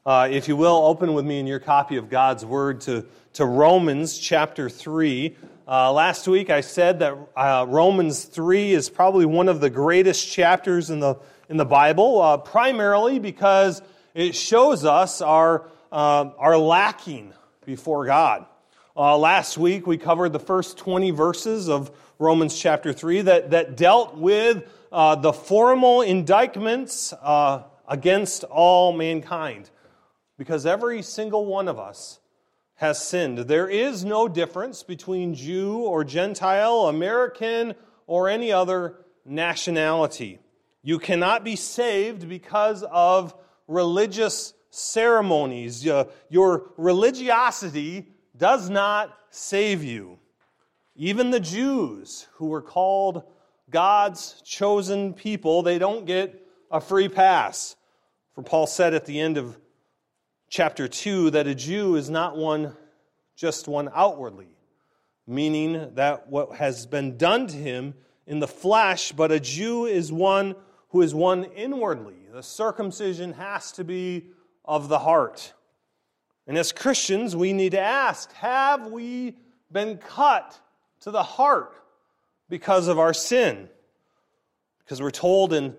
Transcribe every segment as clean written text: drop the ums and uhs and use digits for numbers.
If you will, open with me in your copy of God's Word to Romans chapter 3. Last week I said that Romans 3 is probably one of the greatest chapters in the Bible, primarily because it shows us our lacking before God. Last week we covered the first 20 verses of Romans chapter 3 that dealt with the formal indictments against all mankind. Because every single one of us has sinned. There is no difference between Jew or Gentile, American, or any other nationality. You cannot be saved because of religious ceremonies. Your religiosity does not save you. Even the Jews, who were called God's chosen people, they don't get a free pass. For Paul said at the end of chapter 2 that a Jew is not just one outwardly, meaning that what has been done to him in the flesh, but a Jew is one who is one inwardly. The circumcision has to be of the heart. And as Christians, we need to ask, have we been cut to the heart because of our sin? Because we're told in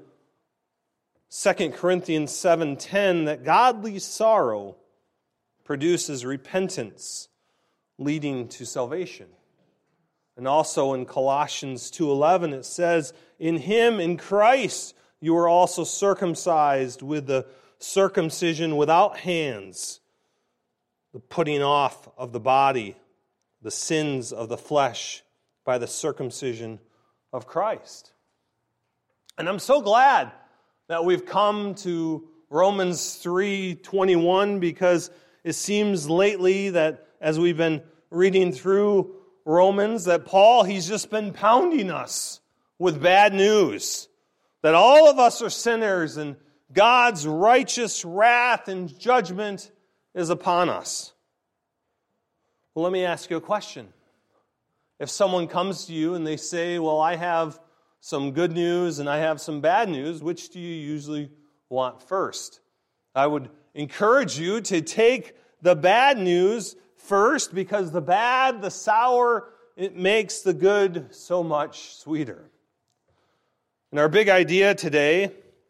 2 Corinthians 7:10 that godly sorrow produces repentance, leading to salvation. And also in Colossians 2:11 it says, "In him, in Christ, you are also circumcised with the circumcision without hands, the putting off of the body, the sins of the flesh by the circumcision of Christ." And I'm so glad that we've come to Romans 3:21, because it seems lately that as we've been reading through Romans, that Paul, he's just been pounding us with bad news. That all of us are sinners and God's righteous wrath and judgment is upon us. Well, let me ask you a question. If someone comes to you and they say, well, I have some good news and I have some bad news, which do you usually want first? I would encourage you to take the bad news first, because the bad, the sour, it makes the good so much sweeter. And our big idea today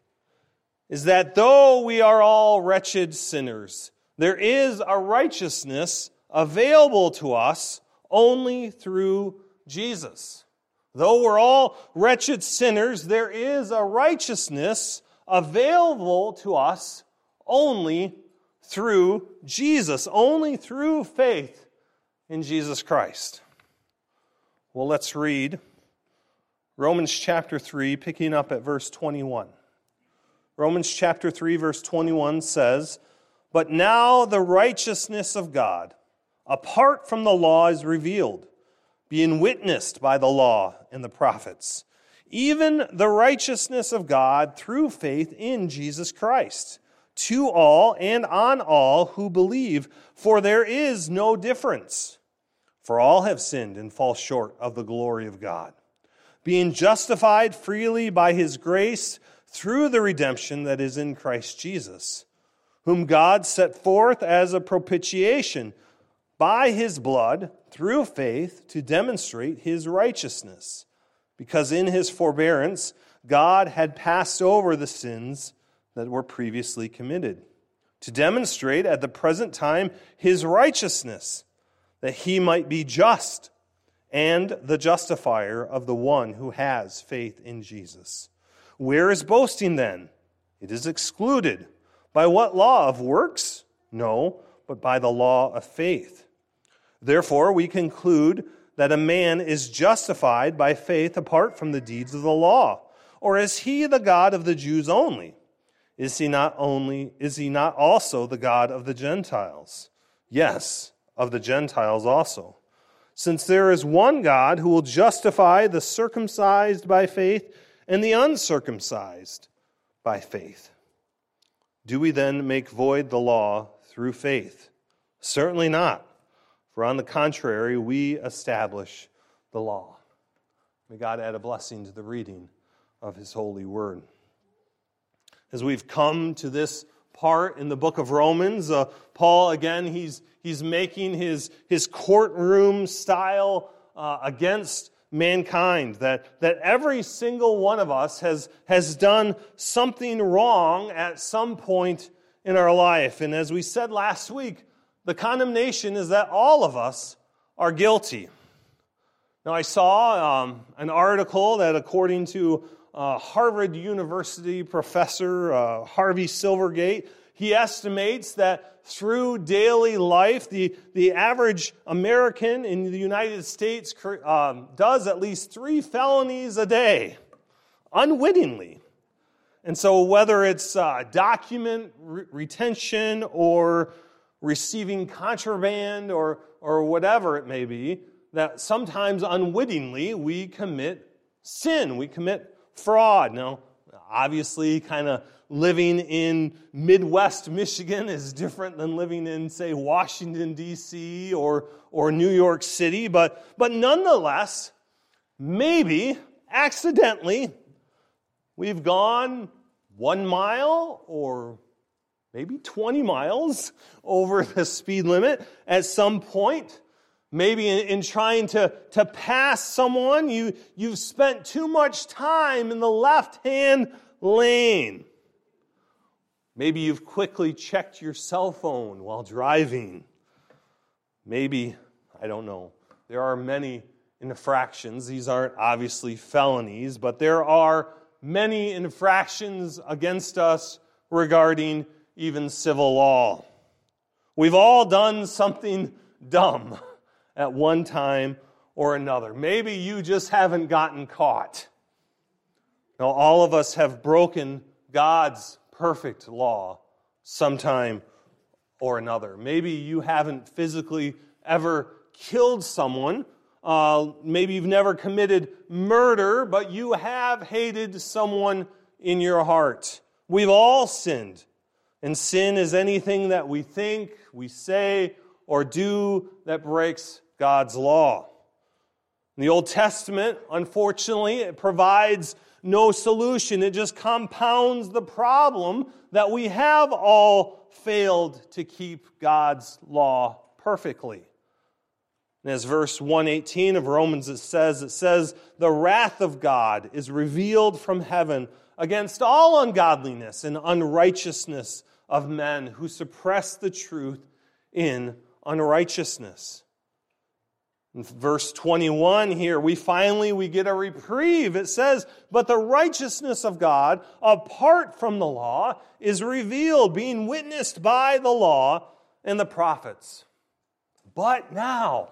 is that though we are all wretched sinners, there is a righteousness available to us only through Jesus. Though we're all wretched sinners, there is a righteousness available to us only through Jesus, only through faith in Jesus Christ. Well, let's read Romans chapter 3, picking up at verse 21. Romans chapter 3, verse 21 says, "But now the righteousness of God, apart from the law, is revealed, being witnessed by the law and the prophets, even the righteousness of God through faith in Jesus Christ, to all and on all who believe, for there is no difference. For all have sinned and fall short of the glory of God, being justified freely by his grace through the redemption that is in Christ Jesus, whom God set forth as a propitiation by his blood through faith to demonstrate his righteousness, because in his forbearance God had passed over the sins that were previously committed, to demonstrate at the present time his righteousness, that he might be just and the justifier of the one who has faith in Jesus. Where is boasting then? It is excluded. By what law? Of works? No, but by the law of faith. Therefore, we conclude that a man is justified by faith apart from the deeds of the law. Or is he the God of the Jews only? Is he not also the God of the Gentiles? Yes, of the Gentiles also. Since there is one God who will justify the circumcised by faith and the uncircumcised by faith. Do we then make void the law through faith? Certainly not. For on the contrary, we establish the law. May God add a blessing to the reading of his holy word. As we've come to this part in the book of Romans. Paul, again, he's making his courtroom style against mankind, that every single one of us has done something wrong at some point in our life. And as we said last week, the condemnation is that all of us are guilty. Now, I saw an article that, according to Harvard University professor Harvey Silvergate, he estimates that through daily life, the average American in the United States does at least 3 felonies a day, unwittingly. And so whether it's document retention or receiving contraband or whatever it may be, that sometimes unwittingly we commit sin, we commit fraud. Now, obviously, kind of living in Midwest Michigan is different than living in, say, Washington, D.C. or New York City, but nonetheless, maybe accidentally, we've gone 1 mile or maybe 20 miles over the speed limit at some point. Maybe in trying to pass someone, you've spent too much time in the left-hand lane. Maybe you've quickly checked your cell phone while driving. Maybe, I don't know. There are many infractions. These aren't obviously felonies, but there are many infractions against us regarding even civil law. We've all done something dumb at one time or another. Maybe you just haven't gotten caught. Now, all of us have broken God's perfect law sometime or another. Maybe you haven't physically ever killed someone. Maybe you've never committed murder, but you have hated someone in your heart. We've all sinned. And sin is anything that we think, we say, or do that breaks God's law. In the Old Testament, unfortunately, it provides no solution. It just compounds the problem that we have all failed to keep God's law perfectly. And as verse 118 of Romans it says, the wrath of God is revealed from heaven against all ungodliness and unrighteousness of men who suppress the truth in unrighteousness. In verse 21 here, we get a reprieve. It says, but the righteousness of God, apart from the law, is revealed, being witnessed by the law and the prophets. But now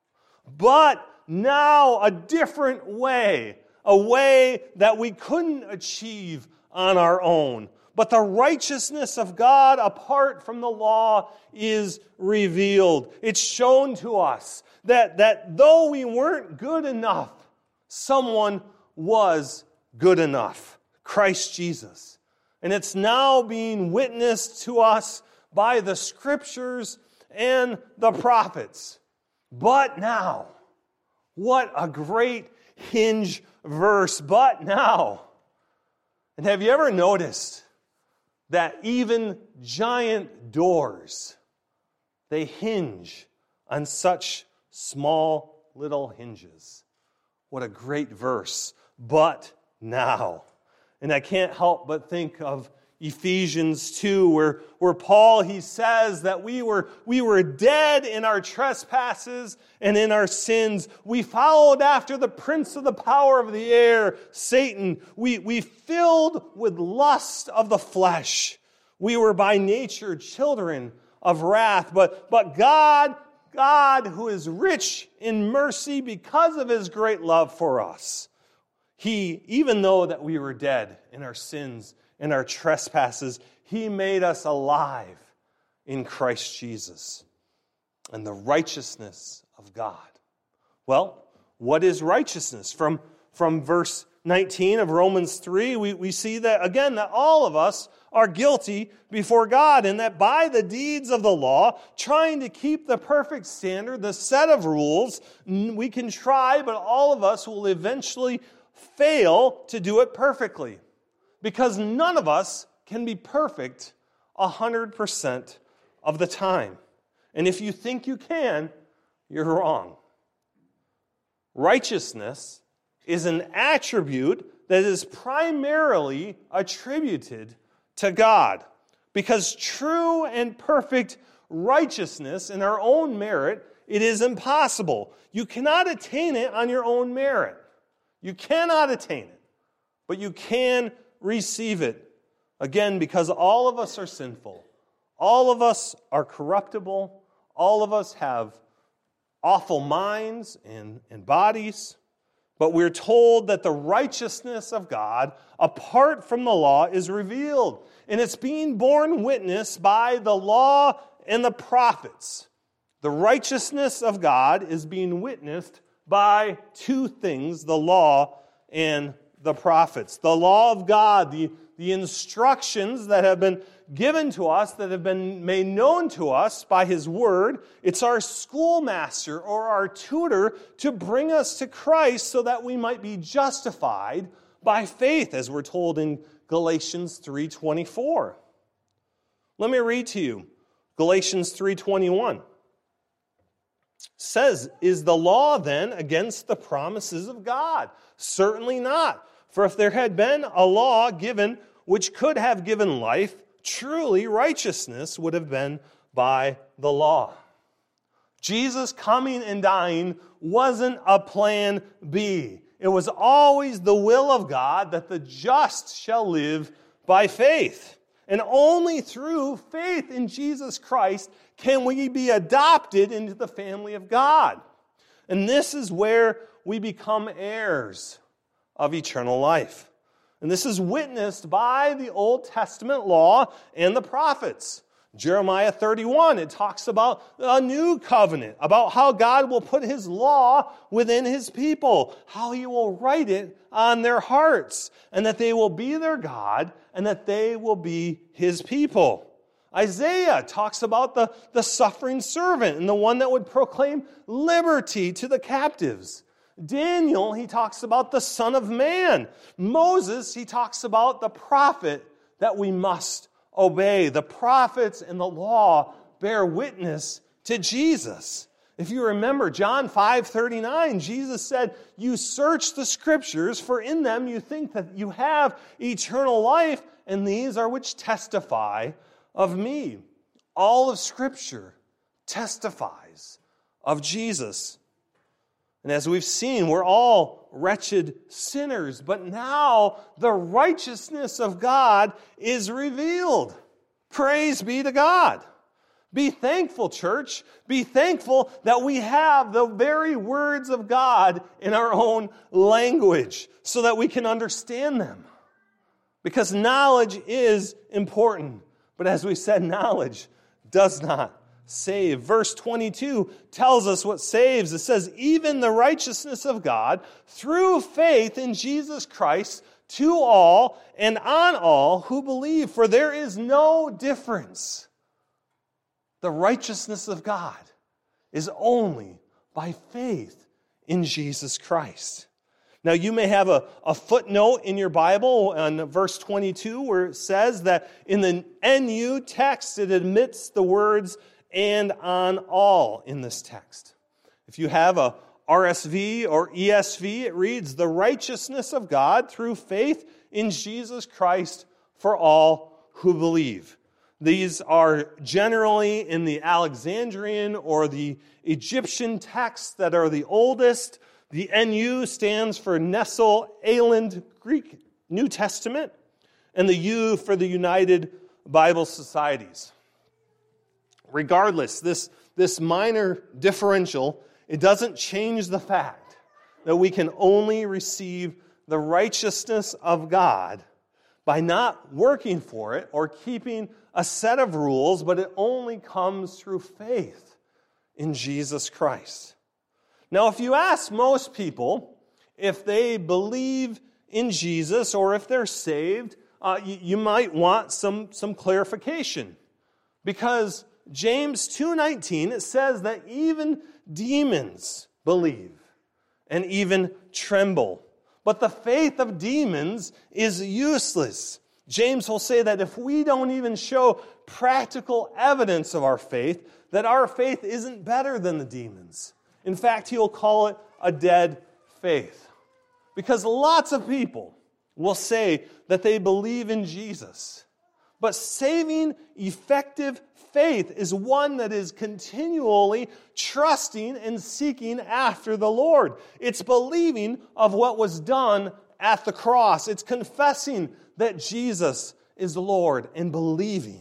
a different way, a way that we couldn't achieve on our own. But the righteousness of God apart from the law is revealed. It's shown to us that though we weren't good enough, someone was good enough, Christ Jesus. And it's now being witnessed to us by the Scriptures and the prophets. But now, what a great hinge verse, but now. And have you ever noticed that even giant doors, they hinge on such small little hinges? What a great verse. But now. And I can't help but think of Ephesians 2, where Paul, he says that we were dead in our trespasses and in our sins. We followed after the prince of the power of the air, Satan. We filled with lust of the flesh. We were by nature children of wrath. But God, who is rich in mercy because of His great love for us, He, even though that we were dead in our sins and our trespasses, He made us alive in Christ Jesus and the righteousness of God. Well, what is righteousness? From verse 19 of Romans 3, we see that, again, that all of us are guilty before God, and that by the deeds of the law, trying to keep the perfect standard, the set of rules, we can try, but all of us will eventually fail to do it perfectly. Because none of us can be perfect 100% of the time. And if you think you can, you're wrong. Righteousness is an attribute that is primarily attributed to God, because true and perfect righteousness in our own merit, it is impossible. You cannot attain it on your own merit. You cannot attain it, but you can receive it. Again, because all of us are sinful. All of us are corruptible. All of us have awful minds and bodies. But we're told that the righteousness of God, apart from the law, is revealed. And it's being borne witness by the law and the prophets. The righteousness of God is being witnessed by two things, the law and the prophets. The law of God, the instructions that have been given to us, that have been made known to us by His Word. It's our schoolmaster or our tutor to bring us to Christ so that we might be justified by faith, as we're told in Galatians 3:24. Let me read to you Galatians 3:21. Says, is the law then against the promises of God? Certainly not. For if there had been a law given which could have given life, truly righteousness would have been by the law. Jesus coming and dying wasn't a plan B. It was always the will of God that the just shall live by faith. And only through faith in Jesus Christ can we be adopted into the family of God. And this is where we become heirs of eternal life. And this is witnessed by the Old Testament law and the prophets. Jeremiah 31, it talks about a new covenant, about how God will put His law within His people, how He will write it on their hearts, and that they will be their God, and that they will be His people. Isaiah talks about the suffering servant and the one that would proclaim liberty to the captives. Daniel, he talks about the Son of Man. Moses, he talks about the prophet that we must obey. The prophets and the law bear witness to Jesus. If you remember John 5:39, Jesus said, you search the Scriptures, for in them you think that you have eternal life, and these are which testify of me. All of Scripture testifies of Jesus. And as we've seen, we're all wretched sinners, but now the righteousness of God is revealed. Praise be to God. Be thankful, church. Be thankful that we have the very words of God in our own language so that we can understand them. Because knowledge is important. But as we said, knowledge does not save. Verse 22 tells us what saves. It says, even the righteousness of God through faith in Jesus Christ to all and on all who believe. For there is no difference. The righteousness of God is only by faith in Jesus Christ. Now, you may have a footnote in your Bible on verse 22 where it says that in the NU text, it admits the words and on all in this text. If you have a RSV or ESV, it reads, the righteousness of God through faith in Jesus Christ for all who believe. These are generally in the Alexandrian or the Egyptian texts that are the oldest. The NU stands for Nestle-Aland Greek New Testament, and the U for the United Bible Societies. Regardless, this minor differential, it doesn't change the fact that we can only receive the righteousness of God by not working for it or keeping a set of rules, but it only comes through faith in Jesus Christ. Now, if you ask most people if they believe in Jesus or if they're saved, you might want some clarification. Because James 2:19, it says that even demons believe and even tremble. But the faith of demons is useless. James will say that if we don't even show practical evidence of our faith that our faith isn't better than the demons. In fact, he'll call it a dead faith. Because lots of people will say that they believe in Jesus. But saving, effective faith is one that is continually trusting and seeking after the Lord. It's believing of what was done at the cross. It's confessing that Jesus is Lord and believing.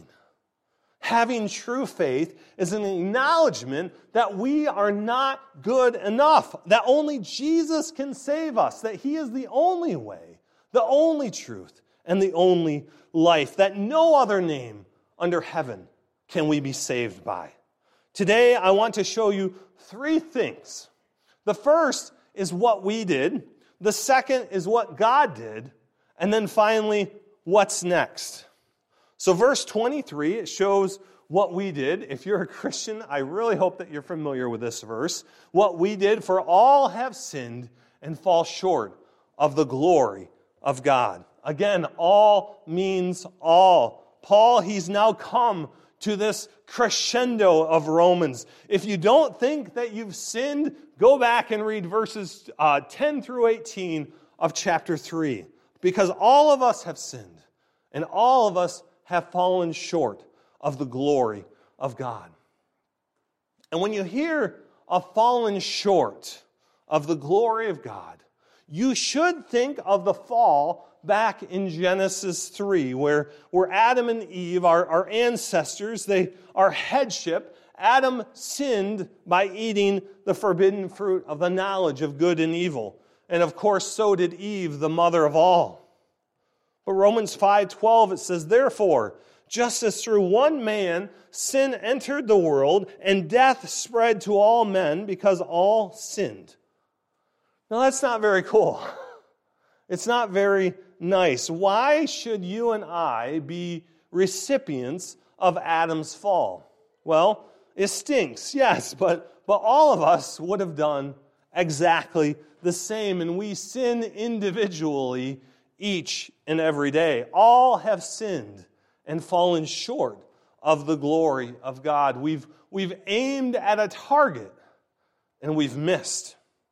Having true faith is an acknowledgement that we are not good enough, that only Jesus can save us, that He is the only way, the only truth, and the only life, that no other name under heaven can we be saved by. Today, I want to show you three things. The first is what we did. The second is what God did. And then finally, what's next? So verse 23, it shows what we did. If you're a Christian, I really hope that you're familiar with this verse. What we did, for all have sinned and fall short of the glory of God. Again, all means all. Paul, he's now come to this crescendo of Romans. If you don't think that you've sinned, go back and read verses 10 through 18 of chapter 3. Because all of us have sinned, and all of us have fallen short of the glory of God. And when you hear of fallen short of the glory of God, you should think of the fall back in Genesis 3, where Adam and Eve, our ancestors, our headship, Adam sinned by eating the forbidden fruit of the knowledge of good and evil. And of course, so did Eve, the mother of all. But Romans 5:12, it says, therefore, just as through one man sin entered the world, and death spread to all men because all sinned. Now that's not very cool. It's not very nice. Why should you and I be recipients of Adam's fall? Well, it stinks, yes, but all of us would have done exactly the same, and we sin individually each and every day. All have sinned and fallen short of the glory of God. We've aimed at a target, and we've missed.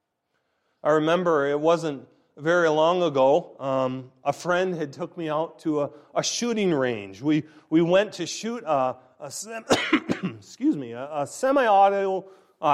I remember it wasn't very long ago, a friend had took me out to a shooting range. We went to shoot a semi-auto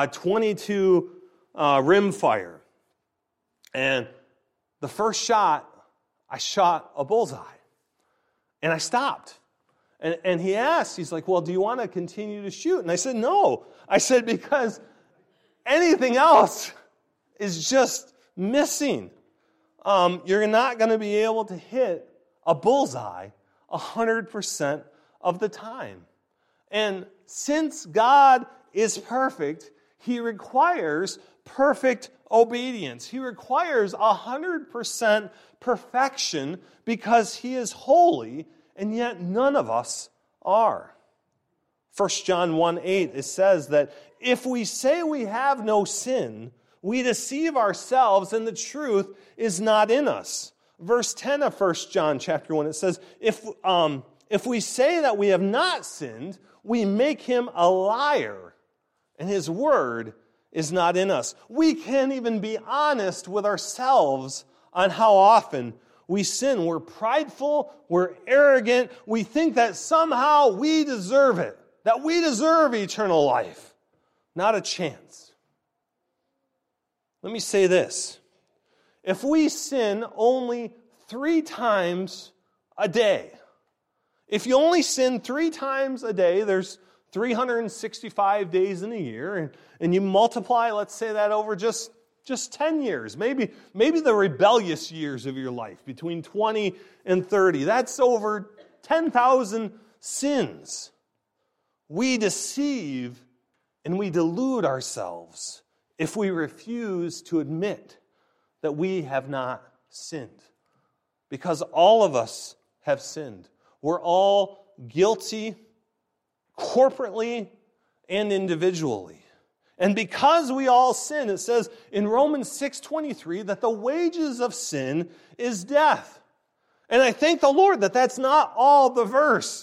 22 rimfire. And the first shot, I shot a bullseye. And I stopped. And he asked, he's like, well, do you want to continue to shoot? And I said, no. I said, because anything else is just missing. You're not going to be able to hit a bullseye 100% of the time. And since God is perfect, He requires perfect obedience. He requires 100% perfection because He is holy, and yet none of us are. 1 John 1:8, it says that if we say we have no sin, we deceive ourselves and the truth is not in us. Verse 10 of 1 John chapter 1, it says, if we say that we have not sinned, we make Him a liar, and His word is not in us. We can't even be honest with ourselves on how often we sin. We're prideful, we're arrogant, we think that somehow we deserve it, that we deserve eternal life. Not a chance. Let me say this. If we sin only 3 times a day, if you only sin 3 times a day, there's 365 days in a year, and you multiply, let's say that over just 10 years, maybe the rebellious years of your life, between 20 and 30, that's over 10,000 sins. We deceive and we delude ourselves if we refuse to admit that we have not sinned. Because all of us have sinned. We're all guilty corporately and individually. And because we all sin, it says in Romans 6:23 that the wages of sin is death. And I thank the Lord that that's not all the verse.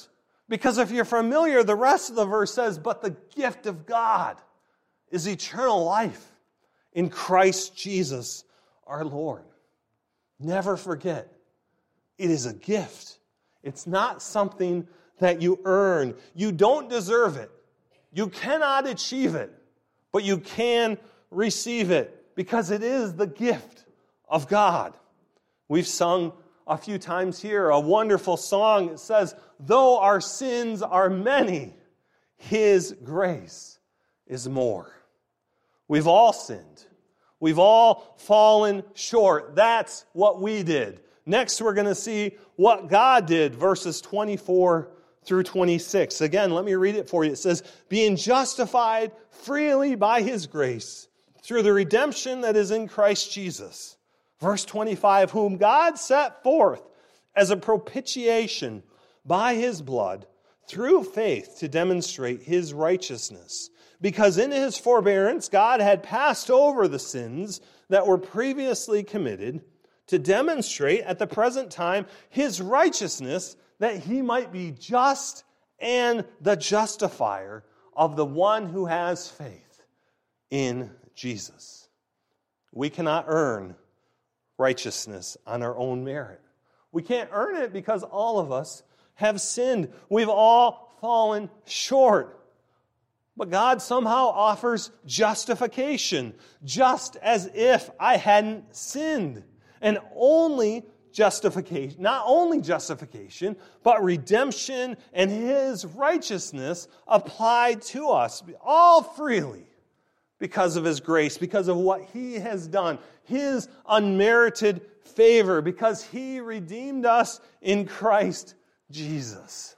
Because if you're familiar, the rest of the verse says, but the gift of God is eternal life in Christ Jesus our Lord. Never forget, it is a gift. It's not something that you earn. You don't deserve it. You cannot achieve it, but you can receive it because it is the gift of God. We've sung a few times here a wonderful song. It says, though our sins are many, His grace is more. We've all sinned. We've all fallen short. That's what we did. Next, we're going to see what God did, verses 24 through 26. Again, let me read it for you. It says, being justified freely by His grace through the redemption that is in Christ Jesus. Verse 25, whom God set forth as a propitiation by His blood through faith to demonstrate His righteousness. Because in His forbearance, God had passed over the sins that were previously committed to demonstrate at the present time His righteousness, that He might be just and the justifier of the one who has faith in Jesus. We cannot earn righteousness on our own merit. We can't earn it because all of us have sinned. We've all fallen short. But God somehow offers justification, just as if I hadn't sinned. And only justification, not only justification, but redemption and His righteousness applied to us, all freely, because of His grace, because of what He has done, His unmerited favor, because He redeemed us in Christ Jesus.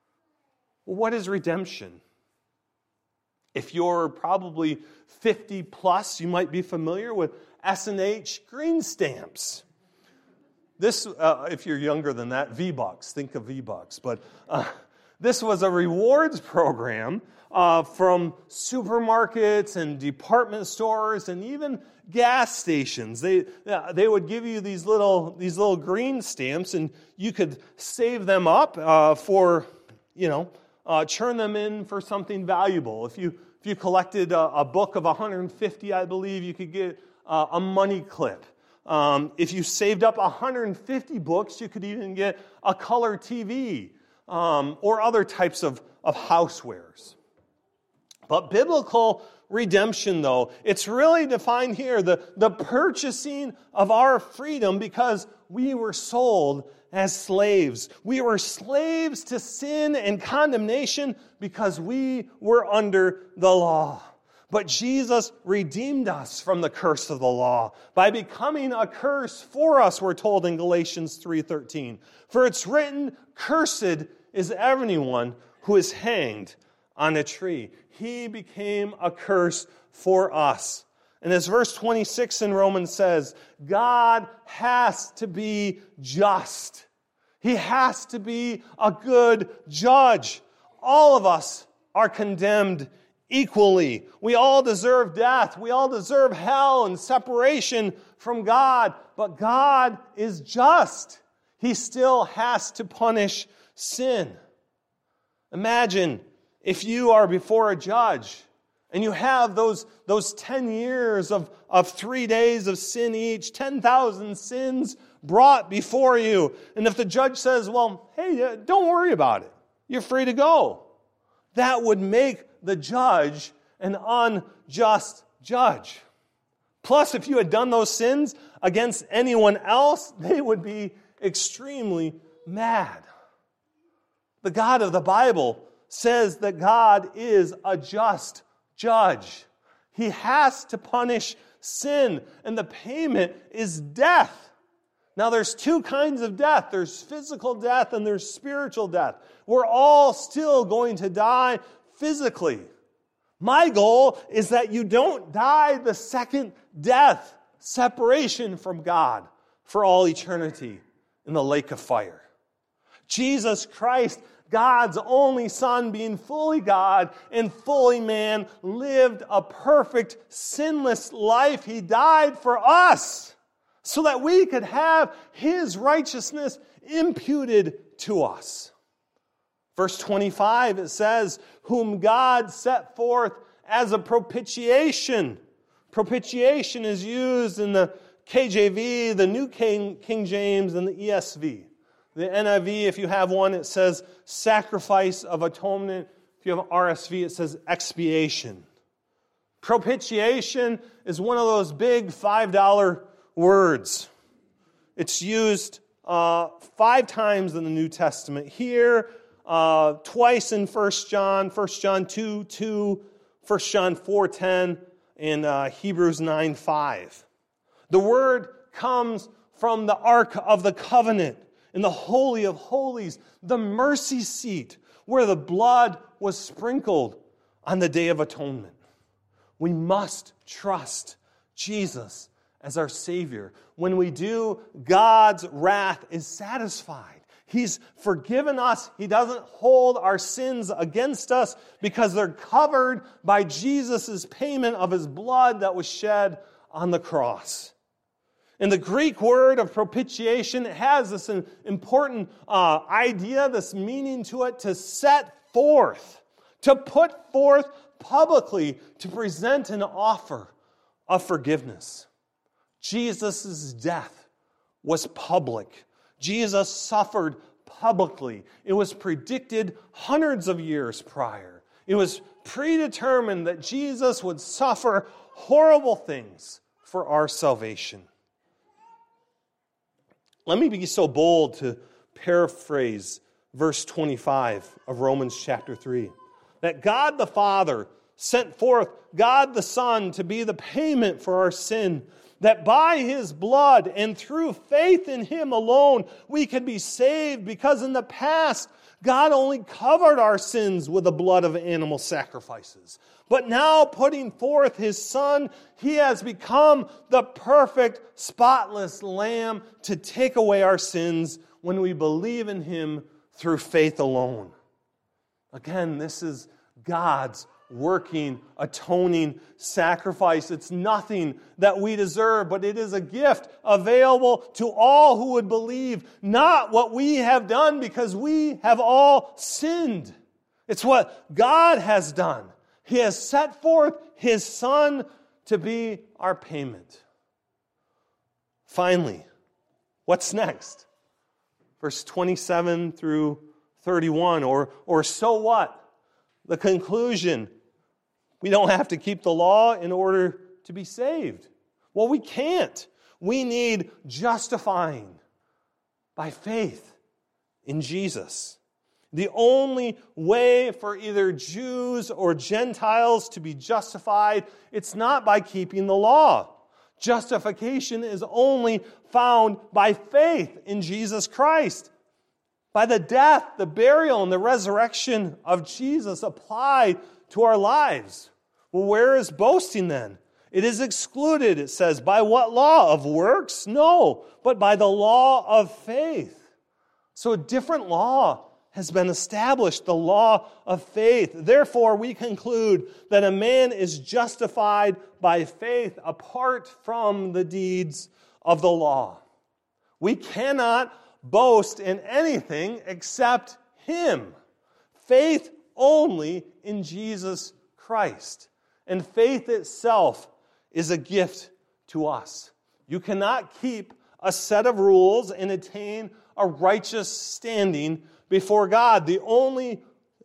Well, what is redemption? If you're probably 50 plus, you might be familiar with S&H green stamps. This, if you're younger than that, V-Bucks, think of V-Bucks. But this was a rewards program from supermarkets and department stores and even gas stations. They would give you these little green stamps, and you could save them up for, churn them in for something valuable. If you collected a book of 150, I believe, you could get a money clip. If you saved up 150 books, you could even get a color TV or other types of housewares. But biblical redemption, though, it's really defined here, the purchasing of our freedom because we were sold as slaves. We were slaves to sin and condemnation because we were under the law. But Jesus redeemed us from the curse of the law by becoming a curse for us, we're told in Galatians 3:13. For it's written, cursed is everyone who is hanged on a tree. He became a curse for us. And as verse 26 in Romans says, God has to be just. He has to be a good judge. All of us are condemned equally. We all deserve death. We all deserve hell and separation from God. But God is just. He still has to punish sin. Imagine if you are before a judge and you have those 10 years of 3 days of sin each, 10,000 sins brought before you. And if the judge says, well, hey, don't worry about it. You're free to go. That would make the judge an unjust judge. Plus, if you had done those sins against anyone else, they would be extremely mad. The God of the Bible says that God is a just judge. He has to punish sin, and the payment is death. Now, there's two kinds of death. There's physical death and there's spiritual death. We're all still going to die physically. My goal is that you don't die the second death, separation from God for all eternity in the lake of fire. Jesus Christ, God's only Son, being fully God and fully man, lived a perfect, sinless life. He died for us so that we could have His righteousness imputed to us. Verse 25, it says, whom God set forth as a propitiation. Propitiation is used in the KJV, the New King James, and the ESV. The NIV, if you have one, it says sacrifice of atonement. If you have RSV, it says expiation. Propitiation is one of those big $5 words. It's used 5 times in the New Testament. Here, twice in 1 John 2:2, 1 John 4:10, and Hebrews 9:5. The word comes from the Ark of the Covenant in the Holy of Holies, the mercy seat where the blood was sprinkled on the Day of Atonement. We must trust Jesus as our Savior. When we do, God's wrath is satisfied. He's forgiven us. He doesn't hold our sins against us because they're covered by Jesus' payment of His blood that was shed on the cross. And the Greek word of propitiation has this important idea, this meaning to it, to set forth, to put forth publicly, to present an offer of forgiveness. Jesus' death was public. Jesus suffered publicly. It was predicted hundreds of years prior. It was predetermined that Jesus would suffer horrible things for our salvation. Let me be so bold to paraphrase verse 25 of Romans chapter 3. That God the Father sent forth God the Son to be the payment for our sin, that by His blood and through faith in Him alone we can be saved, because in the past God only covered our sins with the blood of animal sacrifices. But now, putting forth His Son, He has become the perfect, spotless Lamb to take away our sins when we believe in Him through faith alone. Again, this is God's working, atoning sacrifice. It's nothing that we deserve, but it is a gift available to all who would believe, not what we have done because we have all sinned. It's what God has done. He has set forth His Son to be our payment. Finally, what's next? Verse 27 through 31, or so what? The conclusion, we don't have to keep the law in order to be saved. Well, we can't. We need justifying by faith in Jesus. The only way for either Jews or Gentiles to be justified, it's not by keeping the law. Justification is only found by faith in Jesus Christ. By the death, the burial, and the resurrection of Jesus applied to our lives. Well, where is boasting then? It is excluded, it says. By what law? Of works? No, but by the law of faith. So a different law has been established, the law of faith. Therefore, we conclude that a man is justified by faith apart from the deeds of the law. We cannot boast in anything except Him. Faith only in Jesus Christ. And faith itself is a gift to us. You cannot keep a set of rules and attain a righteous standing before God. The only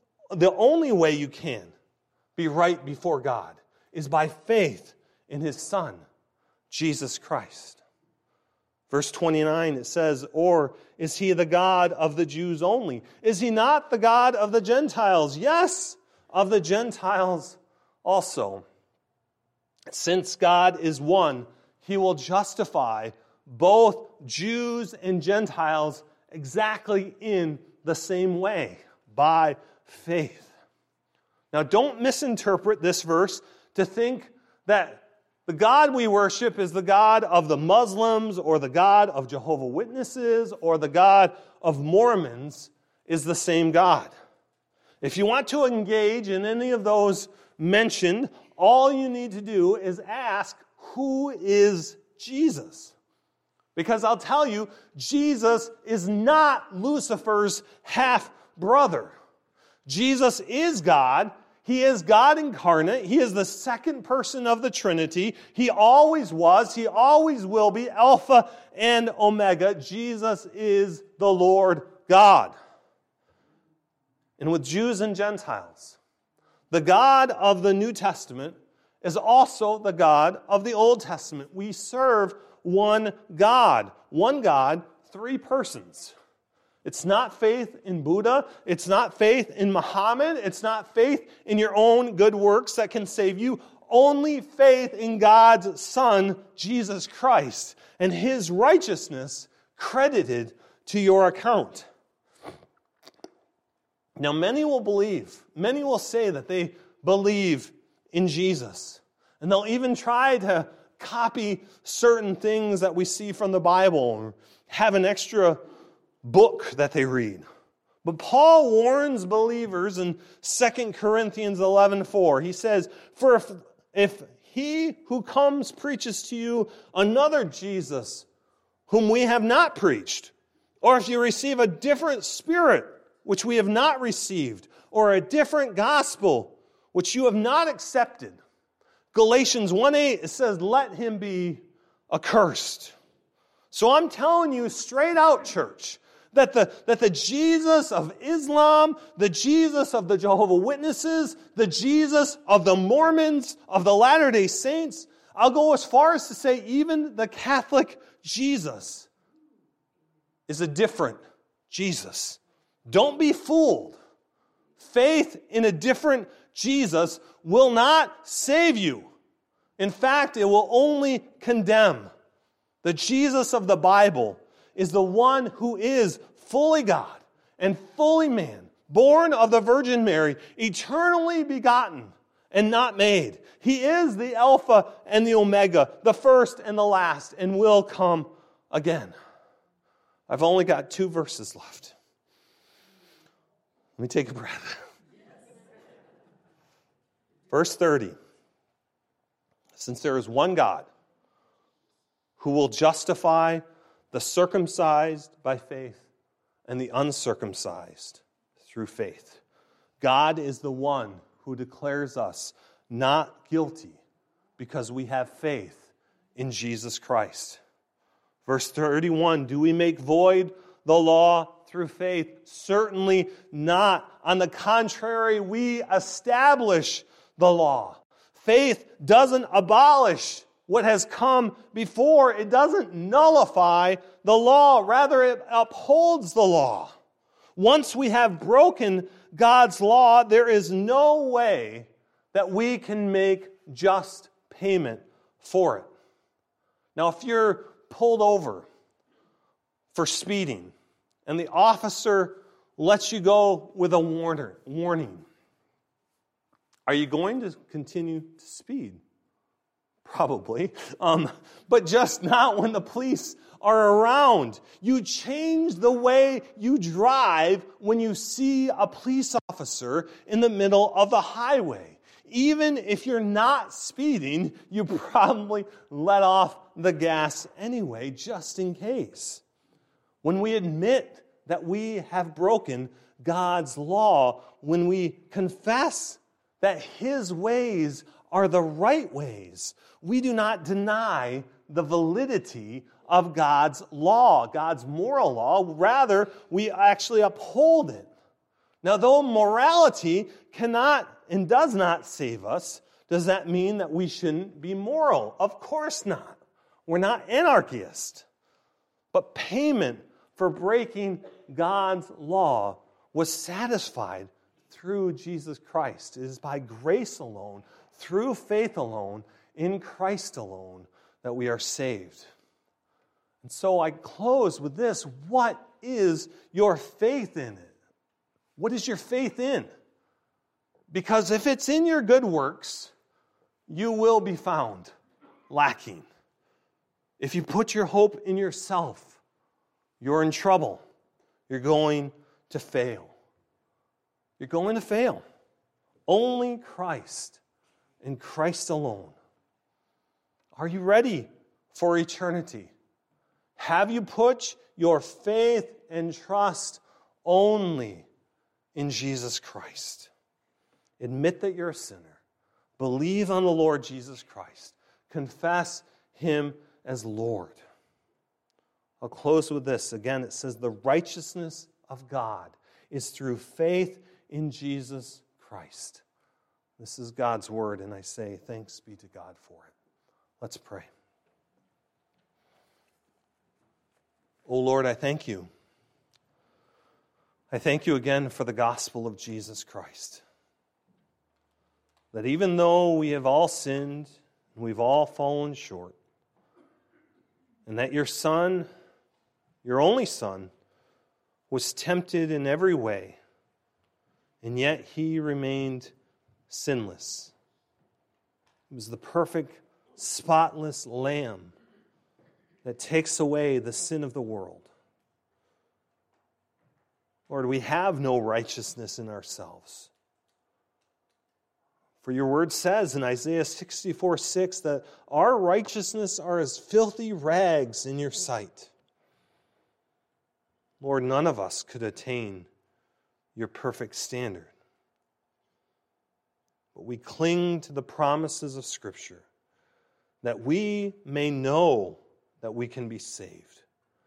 way you can be right before God is by faith in His Son, Jesus Christ. Verse 29, it says, or is He the God of the Jews only? Is He not the God of the Gentiles? Yes, of the Gentiles also. Since God is one, He will justify both Jews and Gentiles exactly in the same way, by faith. Now, don't misinterpret this verse to think that the God we worship is the God of the Muslims or the God of Jehovah's Witnesses or the God of Mormons is the same God. If you want to engage in any of those mentioned, all you need to do is ask, who is Jesus? Because I'll tell you, Jesus is not Lucifer's half-brother. Jesus is God. He is God incarnate. He is the second person of the Trinity. He always was. He always will be. Alpha and Omega. Jesus is the Lord God. And with Jews and Gentiles, the God of the New Testament is also the God of the Old Testament. We serve one God. One God, three persons. It's not faith in Buddha. It's not faith in Muhammad. It's not faith in your own good works that can save you. Only faith in God's Son, Jesus Christ, and His righteousness credited to your account. Now, many will say that they believe in Jesus. And they'll even try to copy certain things that we see from the Bible or have an extra book that they read. But Paul warns believers in 2 Corinthians 11:4. He says, "For if he who comes preaches to you another Jesus whom we have not preached, or if you receive a different spirit which we have not received, or a different gospel which you have not accepted," Galatians 1:8, it says, "Let him be accursed." So I'm telling you straight out, church, that the Jesus of Islam, the Jesus of the Jehovah's Witnesses, the Jesus of the Mormons, of the Latter-day Saints, I'll go as far as to say even the Catholic Jesus is a different Jesus. Don't be fooled. Faith in a different Jesus will not save you. In fact, it will only condemn. The Jesus of the Bible is the one who is fully God and fully man, born of the Virgin Mary, eternally begotten and not made. He is the Alpha and the Omega, the first and the last, and will come again. I've only got 2 verses left. Let me take a breath. Verse 30. Since there is one God who will justify the circumcised by faith and the uncircumcised through faith. God is the one who declares us not guilty because we have faith in Jesus Christ. Verse 31, do we make void the law through faith? Certainly not. On the contrary, we establish the law. Faith doesn't abolish what has come before. It doesn't nullify the law. Rather, it upholds the law. Once we have broken God's law, there is no way that we can make just payment for it. Now, if you're pulled over for speeding and the officer lets you go with a warning, are you going to continue to speed? Probably. But just not when the police are around. You change the way you drive when you see a police officer in the middle of the highway. Even if you're not speeding, you probably let off the gas anyway, just in case. When we admit that we have broken God's law, when we confess that His ways are the right ways, we do not deny the validity of God's law, God's moral law. Rather, we actually uphold it. Now, though morality cannot and does not save us, does that mean that we shouldn't be moral? Of course not. We're not anarchists. But payment for breaking God's law was satisfied through Jesus Christ. It is by grace alone, through faith alone, in Christ alone, that we are saved. And so I close with this. What is your faith in it? What is your faith in? Because if it's in your good works, you will be found lacking. If you put your hope in yourself, you're in trouble. You're going to fail. You're going to fail. Only Christ and Christ alone. Are you ready for eternity? Have you put your faith and trust only in Jesus Christ. Admit that you're a sinner. Believe on the Lord Jesus Christ. Confess Him as Lord. I'll close with this. Again, it says the righteousness of God is through faith in Jesus Christ. This is God's word, and I say thanks be to God for it. Let's pray. Oh Lord, I thank you. I thank you again for the gospel of Jesus Christ. That even though we have all sinned, and we've all fallen short, and that your Son, your only Son, was tempted in every way, and yet He remained sinless. He was the perfect, spotless Lamb that takes away the sin of the world. Lord, we have no righteousness in ourselves. For your word says in Isaiah 64:6 that our righteousness are as filthy rags in your sight. Lord, none of us could attain your perfect standard. But we cling to the promises of Scripture that we may know that we can be saved.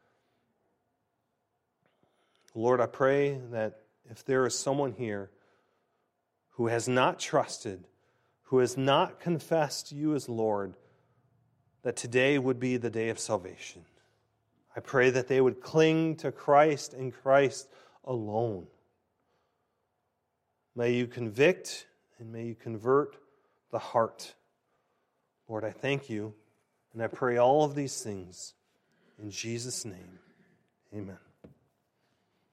Lord, I pray that if there is someone here who has not trusted, who has not confessed you as Lord, that today would be the day of salvation. I pray that they would cling to Christ and Christ alone. May you convict and may you convert the heart. Lord, I thank you, and I pray all of these things in Jesus' name. Amen.